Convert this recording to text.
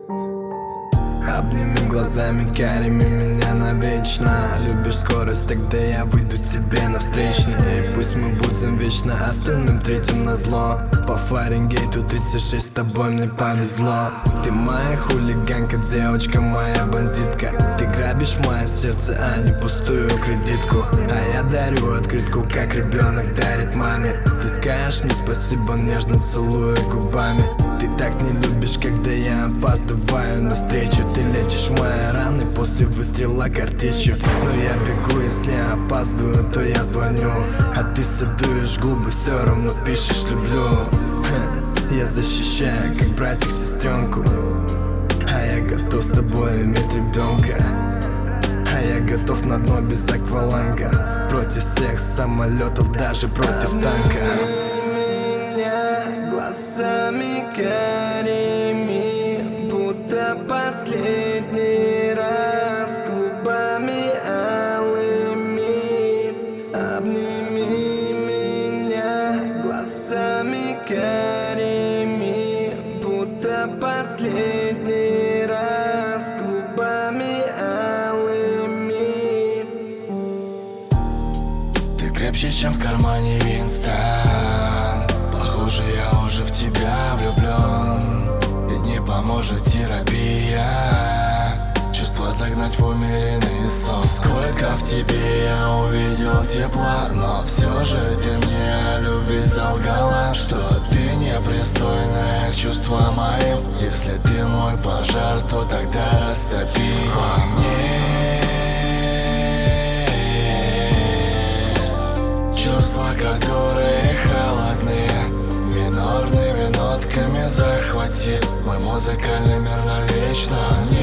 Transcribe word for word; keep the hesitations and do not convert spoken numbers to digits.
Обними глазами карими меня навечно. Любишь скорость, тогда я выйду тебе навстречный. И пусть мы будем вечно остальным третьим назло. По Фаренгейту тридцать шесть с тобой мне повезло. Ты моя хулиганка, девочка моя бандитка. Ты грабишь мое сердце, а не пустую кредитку. А я дарю открытку, как ребенок дарит маме. Ты скажешь мне спасибо, нежно целуя губами. Ты так не любишь, когда я опаздываю на встречу. Ты лечишь мои раны после выстрела картечью. Но я бегу, если опаздываю, то я звоню. А ты садуешь губы, все равно пишешь «люблю». Ха, я защищаю, как братик сестренку. А я готов с тобой иметь ребенка. А я готов на дно без акваланга. Против всех самолетов, даже против танка. Меня глазами карими, будто последний раз, губами алыми. Обними меня глазами карими, будто последний раз, губами алыми. Ты крепче, чем в кармане Винстон. Похоже, я уже в тебя влюблен, и не поможет терапия. Чувства загнать в умеренный сон. Сколько в тебе я увидел тепла, но все же ты мне о любви солгала. Что ты непристойная к чувствам моим. Если ты мой пожар, то тогда растопи во мне чувства, которые холодные. Минорными нотками захвати мой музыкальный мир навечно.